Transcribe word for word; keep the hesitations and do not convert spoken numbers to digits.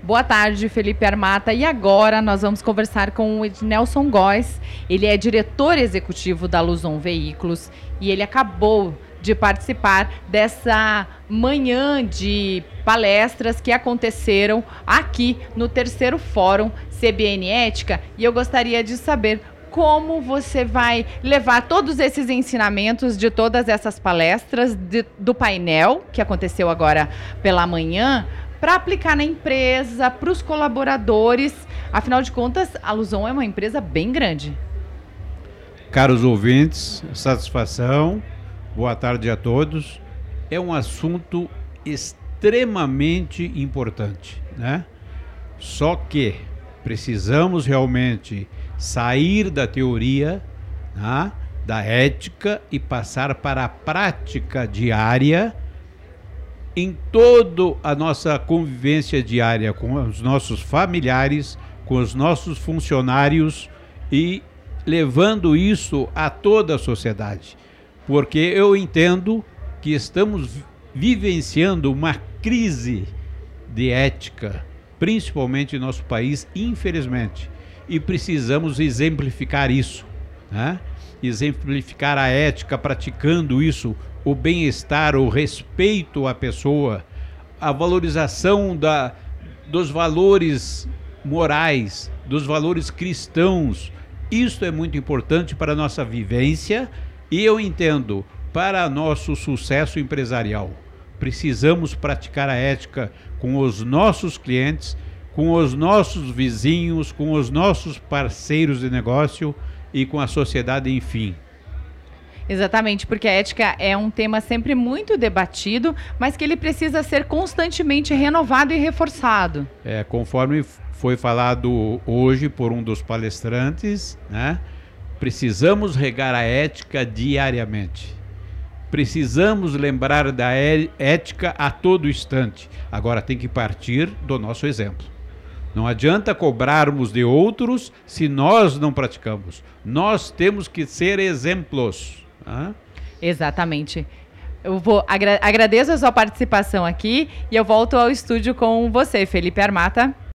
Boa tarde, Felipe Armata. E agora nós vamos conversar com o Ednelson Góes. Ele é diretor executivo da Luzon Veículos e ele acabou de participar dessa manhã de palestras que aconteceram aqui no terceiro Fórum C B N Ética. E eu gostaria de saber como você vai levar todos esses ensinamentos de todas essas palestras de, do painel, que aconteceu agora pela manhã, para aplicar na empresa, para os colaboradores. Afinal de contas, a Luzon é uma empresa bem grande. Caros ouvintes, satisfação, boa tarde a todos. É um assunto extremamente importante, né? Só que precisamos realmente sair da teoria, né, da ética e passar para a prática diária em toda a nossa convivência diária com os nossos familiares, com os nossos funcionários e levando isso a toda a sociedade. Porque eu entendo que estamos vivenciando uma crise de ética, principalmente em nosso país, infelizmente. E precisamos exemplificar isso, né? Exemplificar a ética, praticando isso, o bem-estar, o respeito à pessoa, a valorização da, dos valores morais, dos valores cristãos. Isso é muito importante para a nossa vivência e eu entendo, para nosso sucesso empresarial. Precisamos praticar a ética com os nossos clientes, com os nossos vizinhos, com os nossos parceiros de negócio e com a sociedade, enfim. Exatamente, porque a ética é um tema sempre muito debatido, mas que ele precisa ser constantemente renovado e reforçado. É, conforme foi falado hoje por um dos palestrantes, né? Precisamos regar a ética diariamente. Precisamos lembrar da ética a todo instante. Agora tem que partir do nosso exemplo. Não adianta cobrarmos de outros se nós não praticamos. Nós temos que ser exemplos. Ah? Exatamente. Eu vou agra- agradeço a sua participação aqui e eu volto ao estúdio com você, Felipe Armata.